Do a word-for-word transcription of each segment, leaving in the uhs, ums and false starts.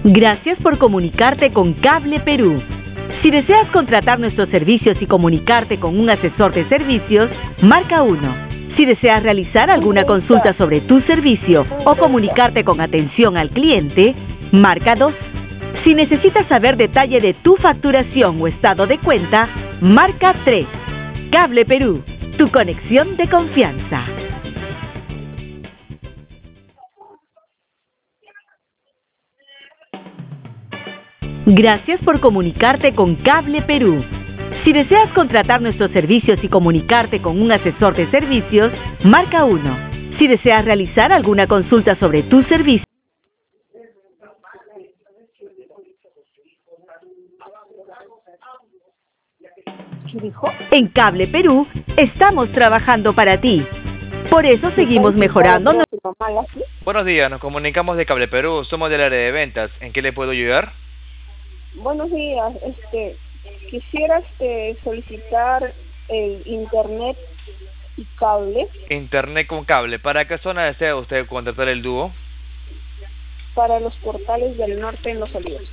Gracias por comunicarte con Cable Perú. Si deseas contratar nuestros servicios y comunicarte con un asesor de servicios, marca uno. Si deseas realizar alguna consulta sobre tu servicio o comunicarte con atención al cliente, marca dos. Si necesitas saber detalle de tu facturación o estado de cuenta, marca tres. Cable Perú, tu conexión de confianza. Gracias por comunicarte con Cable Perú. Si deseas contratar nuestros servicios y comunicarte con un asesor de servicios, marca uno. Si deseas realizar alguna consulta sobre tu servicio, ¿qué dijo? En Cable Perú estamos trabajando para ti. Por eso seguimos mejorando. Buenos días, nos comunicamos de Cable Perú, somos del área de ventas. ¿En qué le puedo ayudar? Buenos días, este, quisiera este, solicitar el internet y cable. Internet con cable. ¿Para qué zona desea usted contratar el dúo? Para los portales del norte en Los Olivos.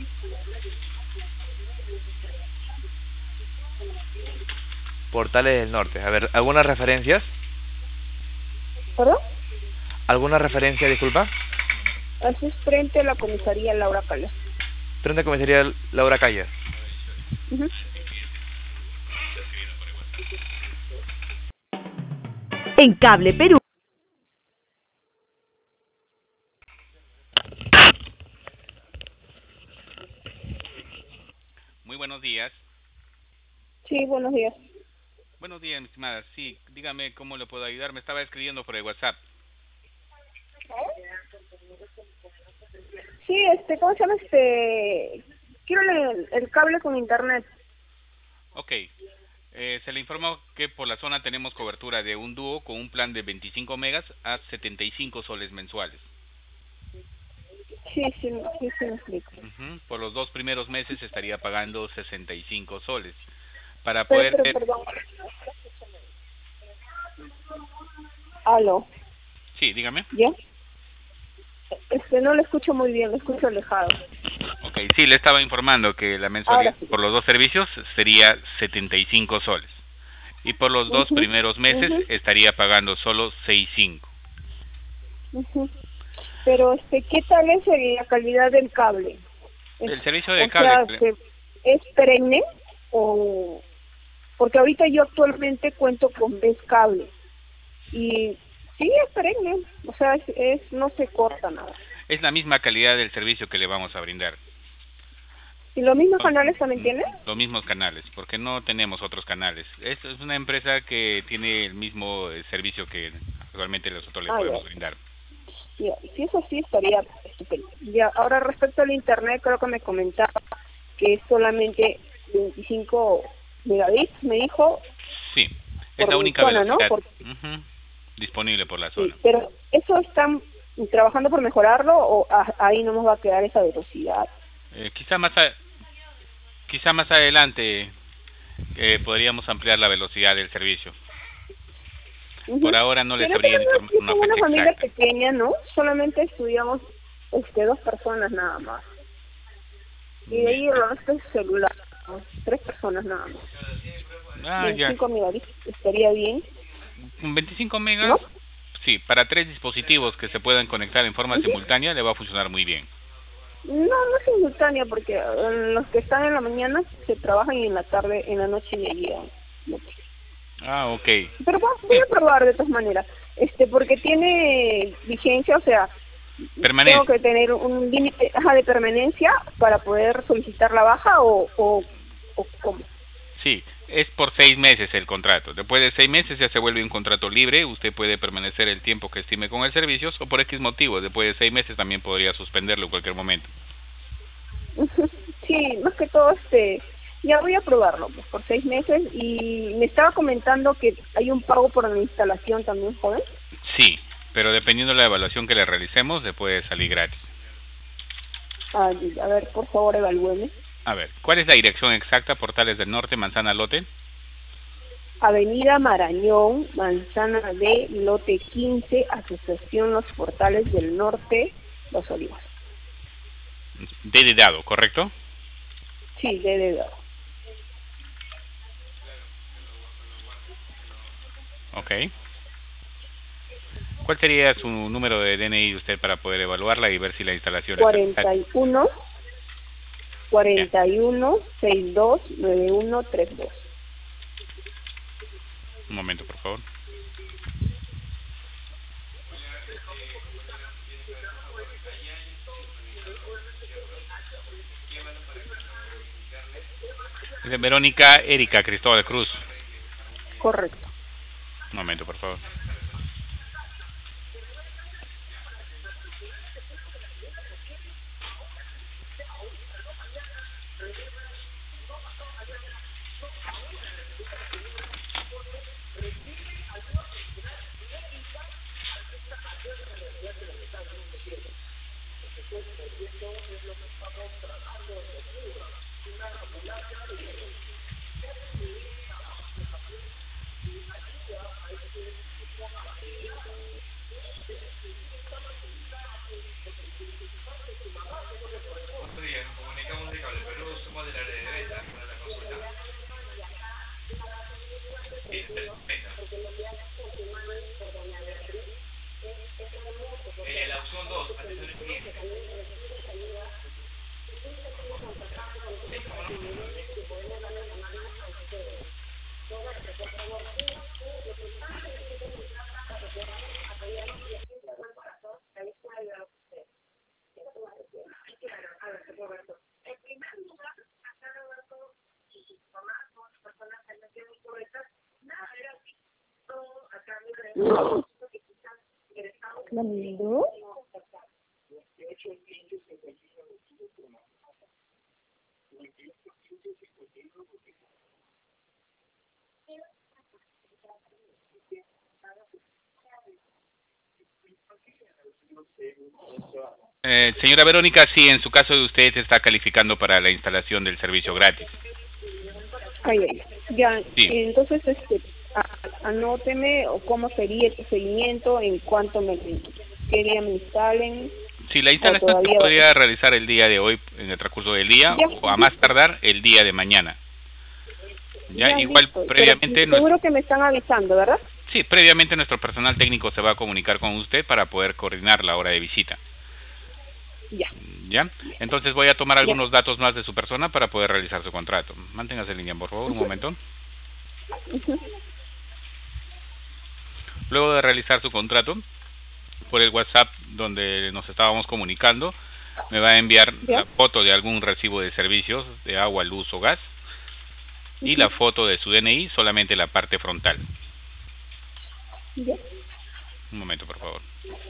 Portales del norte. A ver, ¿algunas referencias? ¿Perdón? ¿Alguna referencia, disculpa? Eso es frente a la comisaría Laura Calles. Frente a comisaría Laura Calles. Uh-huh. En Cable Perú. Muy buenos días. Sí, buenos días. Buenos días, mi estimada. Sí, dígame cómo le puedo ayudar. Me estaba escribiendo por el WhatsApp. Sí, este, ¿cómo se llama? Este, quiero el, el cable con internet. Ok. Eh, se le informó que por la zona tenemos cobertura de un dúo con un plan de veinticinco megas a setenta y cinco soles mensuales. Sí, sí, sí, sí me explico. Uh-huh. Por los dos primeros meses estaría pagando sesenta y cinco soles. Para Pero, poder... pero, perdón. Aló. Sí, dígame. ¿Ya? Este, no lo escucho muy bien, lo escucho alejado. Ok, sí, le estaba informando que la mensualidad Sí. por los dos servicios sería setenta y cinco soles. Y por los dos uh-huh. primeros meses uh-huh. estaría pagando solo sesenta y cinco. Uh-huh. Pero, este, ¿qué tal es la calidad del cable? El Es, servicio de o cable... sea, ¿es perenne o...? Porque ahorita yo actualmente cuento con Best Cable. Y sí, es perenne. O sea, es, es no se corta nada. Es la misma calidad del servicio que le vamos a brindar. ¿Y los mismos canales también tienen? Los mismos canales, porque no tenemos otros canales. Es, es una empresa que tiene el mismo eh, servicio que actualmente nosotros le ah, podemos ya. brindar. Ya, si eso sí estaría estupendo. Ya, ahora respecto al internet, creo que me comentaba que es solamente veinticinco megabits, me dijo. Sí, es la única zona, velocidad, ¿no? Por... uh-huh, disponible por la zona. Sí, pero ¿eso están trabajando por mejorarlo o a, ahí no nos va a quedar esa velocidad? Eh, quizá más a, quizá más adelante eh, podríamos ampliar la velocidad del servicio. Uh-huh. Por ahora no les sabría informar una fecha una familia exacta. Pequeña, ¿no? Solamente estudiamos este, dos personas nada más. Y de ahí el resto es celular, ¿no? Tres personas nada más. Ah, veinticinco ya. megabits estaría bien. veinticinco megas, ¿no? Sí, para tres dispositivos que se puedan conectar en forma uh-huh. simultánea le va a funcionar muy bien. No, no es simultánea porque uh, los que están en la mañana se trabajan y en la tarde, en la noche llegan. Ah, ok. Pero voy, voy a probar de todas maneras, este, porque tiene vigencia, o sea, Permanencia. tengo que tener un límite de permanencia para poder solicitar la baja o, o, o cómo. Sí, es por seis meses el contrato. Después de seis meses ya se vuelve un contrato libre. Usted puede permanecer el tiempo que estime con el servicio o por X motivo. Después de seis meses también podría suspenderlo en cualquier momento. Sí, más que todo, este, ya voy a probarlo pues, por seis meses y me estaba comentando que hay un pago por la instalación también, joven. Sí, pero dependiendo de la evaluación que le realicemos, le puede salir gratis. Ah, a ver, por favor, evalúeme. A ver, ¿cuál es la dirección exacta? Portales del Norte, Manzana Lote. Avenida Marañón, Manzana D, Lote quince, Asociación Los Portales del Norte, Los Olivos. D de dado, ¿correcto? Sí, D de dado. Ok. ¿Cuál sería su número de D N I de usted para poder evaluarla y ver si la instalación cuarenta y uno, es... cuarenta y uno, sesenta y dos, noventa y uno, treinta y dos. Un momento, por favor. Es de Verónica Erika Cristóbal Cruz. Correcto. Un momento, por favor. ¿La miró? Eh, señora Verónica, sí, en su caso de usted está calificando para la instalación del servicio gratis. Ay, ay, ya, Sí. entonces, este, a- anóteme o cómo sería el procedimiento, en cuánto me, qué día me instalen. Sí, la instalación se todavía podría va- realizar el día de hoy, en el transcurso del día, Ya. o a más tardar el día de mañana. Ya, Ya, igual listo. previamente... Pero nuestro- seguro que me están avisando, ¿verdad? Sí, previamente nuestro personal técnico se va a comunicar con usted para poder coordinar la hora de visita. Ya. ¿Ya? Entonces voy a tomar Ya. algunos datos más de su persona para poder realizar su contrato. Manténgase en línea, por favor, un momento. Ujú. Luego de realizar su contrato, por el WhatsApp donde nos estábamos comunicando, me va a enviar Ya. la foto de algún recibo de servicios de agua, luz o gas y la foto de su D N I, solamente la parte frontal. Ya. Un momento, por favor.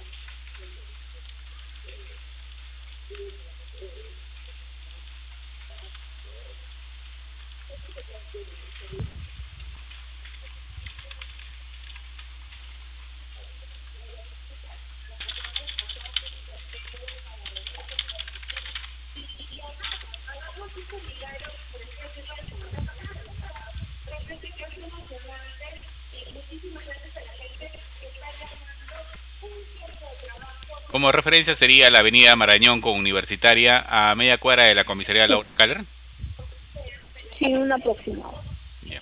Como referencia sería la avenida Marañón con Universitaria a media cuadra de la comisaría Sí. Laura Caller. Sí, un aproximado. Ya.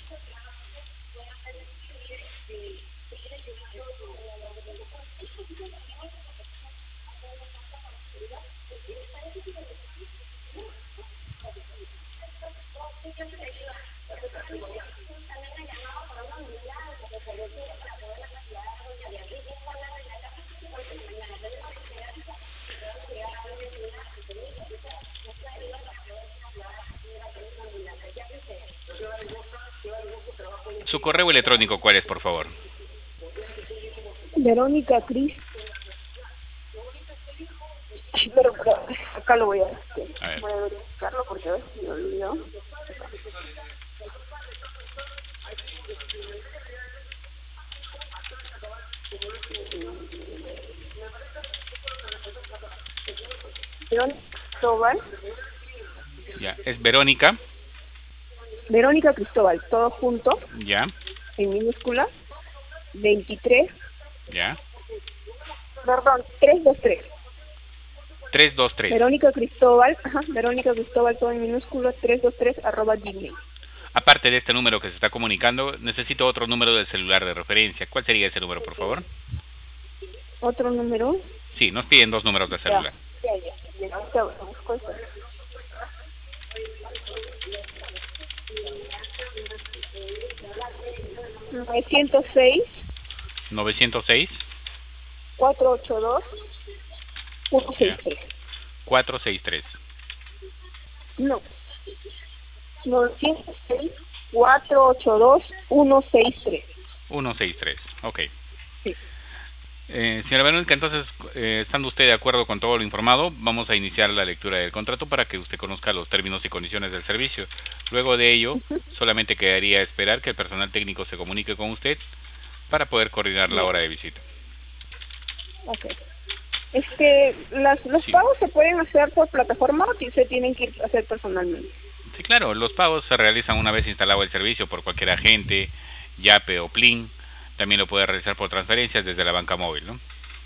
Su correo electrónico, ¿cuál es, por favor? Verónica Cris. Ay, pero, pero, acá lo voy a este, A ver. voy a verificarlo porque a ver si me olvidó. Verónica Cristóbal. Ya, es Verónica. Verónica Cristóbal, todo junto, Ya, en minúsculas, veintitrés, ya. perdón, trescientos veintitrés, tres dos tres. Verónica Cristóbal, ajá, Verónica Cristóbal, todo en minúsculo, tres dos tres arroba gmail. Aparte de este número que se está comunicando, necesito otro número de celular de referencia. ¿Cuál sería ese número, por favor? ¿Otro número? Sí, nos piden dos números de celular. Ya, ya, ya, ya, ahorita busco eso. novecientos seis, novecientos seis, cuatrocientos ochenta y dos, ciento sesenta y tres. cuatrocientos sesenta y tres. No. novecientos seis, cuatrocientos ochenta y dos, ciento sesenta y tres. ciento sesenta y tres, ok. Sí. Eh, señora Verónica, entonces, eh, estando usted de acuerdo con todo lo informado, vamos a iniciar la lectura del contrato para que usted conozca los términos y condiciones del servicio. Luego de ello, uh-huh. solamente quedaría esperar que el personal técnico se comunique con usted para poder coordinar la hora de visita. Ok. Este, las, ¿Los sí. pagos se pueden hacer por plataforma o se tienen que hacer personalmente? Sí, claro, los pagos se realizan una vez instalado el servicio por cualquier agente, Yape o Plin. También lo puede realizar por transferencias desde la banca móvil, ¿no?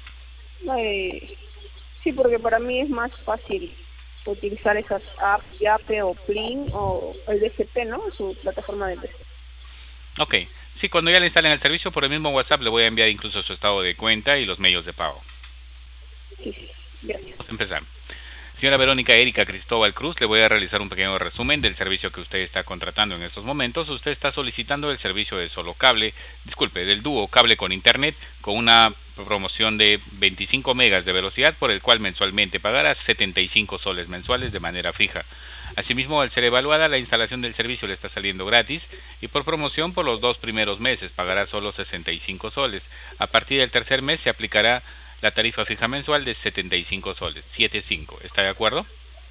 Eh, sí, porque para mí es más fácil utilizar esas apps, Yape o Plin o el D C P, ¿no? Su plataforma de D C P. Ok. Sí, cuando ya le instalen el servicio, por el mismo WhatsApp le voy a enviar incluso su estado de cuenta y los medios de pago. Sí, sí. Gracias. Vamos a empezar. Señora Verónica Erika Cristóbal Cruz, le voy a realizar un pequeño resumen del servicio que usted está contratando en estos momentos. Usted está solicitando el servicio de solo cable, disculpe, del dúo cable con internet, con una promoción de veinticinco megas de velocidad, por el cual mensualmente pagará setenta y cinco soles mensuales de manera fija. Asimismo, al ser evaluada, la instalación del servicio le está saliendo gratis y por promoción por los dos primeros meses pagará solo sesenta y cinco soles. A partir del tercer mes se aplicará la tarifa fija mensual de setenta y cinco soles, setenta y cinco. ¿Está de acuerdo?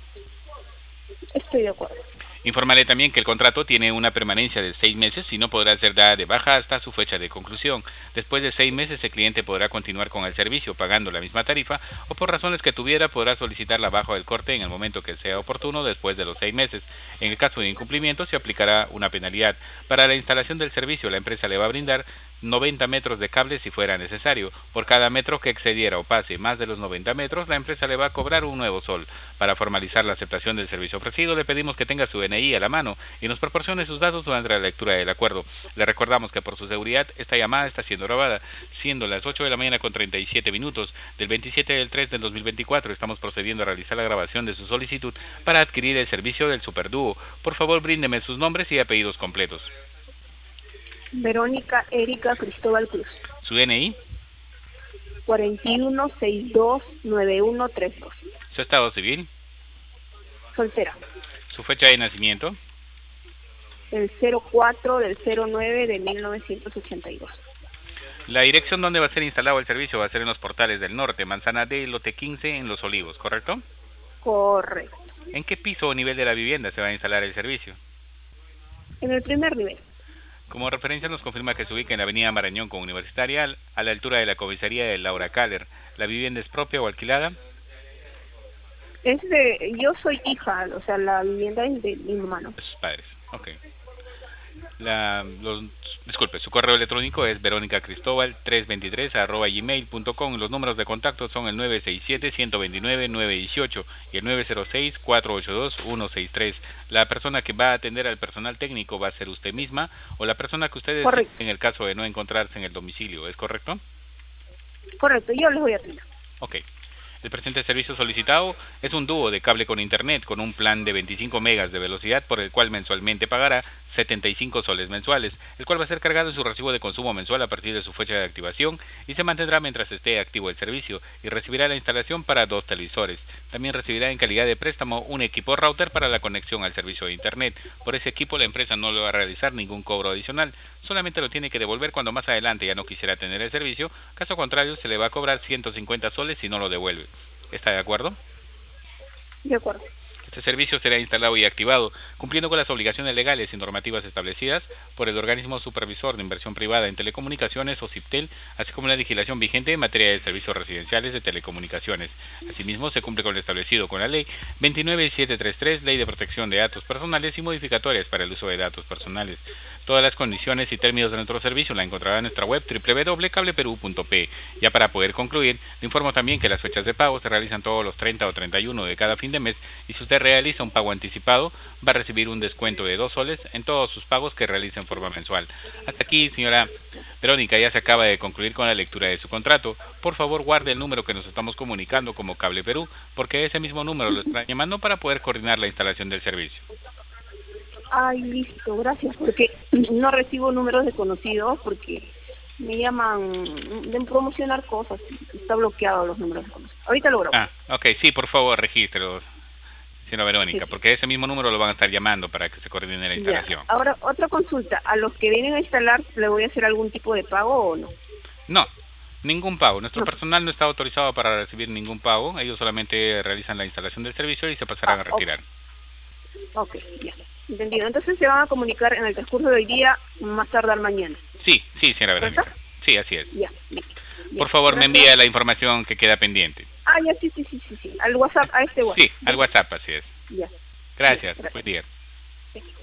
Estoy de acuerdo. Informarle también que el contrato tiene una permanencia de seis meses y no podrá ser dada de baja hasta su fecha de conclusión. Después de seis meses el cliente podrá continuar con el servicio pagando la misma tarifa o por razones que tuviera podrá solicitar la baja del corte en el momento que sea oportuno después de los seis meses. En el caso de incumplimiento se aplicará una penalidad. Para la instalación del servicio la empresa le va a brindar noventa metros de cable si fuera necesario. Por cada metro que excediera o pase más de los noventa metros, la empresa le va a cobrar un nuevo sol. Para formalizar la aceptación del servicio ofrecido, le pedimos que tenga su D N I a la mano y nos proporcione sus datos durante la lectura del acuerdo. Le recordamos que por su seguridad, esta llamada está siendo grabada, siendo las ocho de la mañana con treinta y siete minutos del veintisiete del tres del dos mil veinticuatro. Estamos procediendo a realizar la grabación de su solicitud para adquirir el servicio del Superdúo. Por favor, bríndeme sus nombres y apellidos completos. Verónica Erika Cristóbal Cruz. ¿Su D N I? cuarenta y uno sesenta y dos noventa y uno treinta y dos. ¿Su estado civil? Soltera. ¿Su fecha de nacimiento? El cero cuatro del cero nueve de mil novecientos ochenta y dos. La dirección donde va a ser instalado el servicio va a ser en los Portales del Norte, Manzana D, lote quince, en Los Olivos, ¿correcto? Correcto. ¿En qué piso o nivel de la vivienda se va a instalar el servicio? En el primer nivel. Como referencia nos confirma que se ubica en la avenida Marañón con Universitaria, a la altura de la comisaría de Laura Caller. ¿La vivienda es propia o alquilada? Es de, yo soy hija, o sea, la vivienda es de mi hermano. De sus padres, ok. La, los, disculpe, su correo electrónico es verónica cristóbal trescientos veintitrés arroba gmail punto com. Los números de contacto son el nueve seis siete, uno dos nueve, nueve uno ocho y el nueve cero seis, cuatro ocho dos, uno seis tres. La persona que va a atender al personal técnico va a ser usted misma o la persona que ustedes en el caso de no encontrarse en el domicilio, ¿es correcto? Correcto, yo les voy a atender. Ok. El presente servicio solicitado es un dúo de cable con internet con un plan de veinticinco megas de velocidad por el cual mensualmente pagará setenta y cinco soles mensuales, el cual va a ser cargado en su recibo de consumo mensual a partir de su fecha de activación y se mantendrá mientras esté activo el servicio y recibirá la instalación para dos televisores. También recibirá en calidad de préstamo un equipo router para la conexión al servicio de internet. Por ese equipo la empresa no le va a realizar ningún cobro adicional, solamente lo tiene que devolver cuando más adelante ya no quisiera tener el servicio, caso contrario se le va a cobrar ciento cincuenta soles si no lo devuelve. ¿Está de acuerdo? De acuerdo. Este servicio será instalado y activado cumpliendo con las obligaciones legales y normativas establecidas por el Organismo Supervisor de Inversión Privada en Telecomunicaciones o CIPTEL, así como la legislación vigente en materia de servicios residenciales de telecomunicaciones. Asimismo, se cumple con lo establecido con la Ley veintinueve mil setecientos treinta y tres, Ley de Protección de Datos Personales y modificatorias para el uso de datos personales. Todas las condiciones y términos de nuestro servicio la encontrará en nuestra web doble u doble u doble u punto cable perú punto pe. Ya para poder concluir, le informo también que las fechas de pago se realizan todos los treinta o treinta y uno de cada fin de mes, y si usted realiza un pago anticipado, va a recibir un descuento de dos soles en todos sus pagos que realice en forma mensual. Hasta aquí, señora Verónica, ya se acaba de concluir con la lectura de su contrato. Por favor, guarde el número que nos estamos comunicando como Cable Perú, porque ese mismo número lo está llamando para poder coordinar la instalación del servicio. Ay, listo, gracias, porque no recibo números desconocidos porque me llaman de promocionar cosas, está bloqueado los números desconocidos. Ahorita lo grabo. Ah, ok, sí, por favor, regístrelo, señora Verónica, sí, sí. Porque ese mismo número lo van a estar llamando para que se coordine la instalación. Ya. Ahora, otra consulta, ¿a los que vienen a instalar le voy a hacer algún tipo de pago o no? No, ningún pago. Nuestro no. personal no está autorizado para recibir ningún pago. Ellos solamente realizan la instalación del servicio y se pasarán ah, a retirar. Ok, ya. Entendido. Entonces se van a comunicar en el transcurso de hoy día, más tardar mañana. Sí, sí, señora Verónica. Sí, así es. Ya, listo. Por favor, gracias. Me envía la información que queda pendiente. Ah, ya, sí, sí, sí, sí, sí. Al WhatsApp, a este WhatsApp. Sí, al WhatsApp, así es. Ya. Gracias, ya, gracias. buen día. Sí.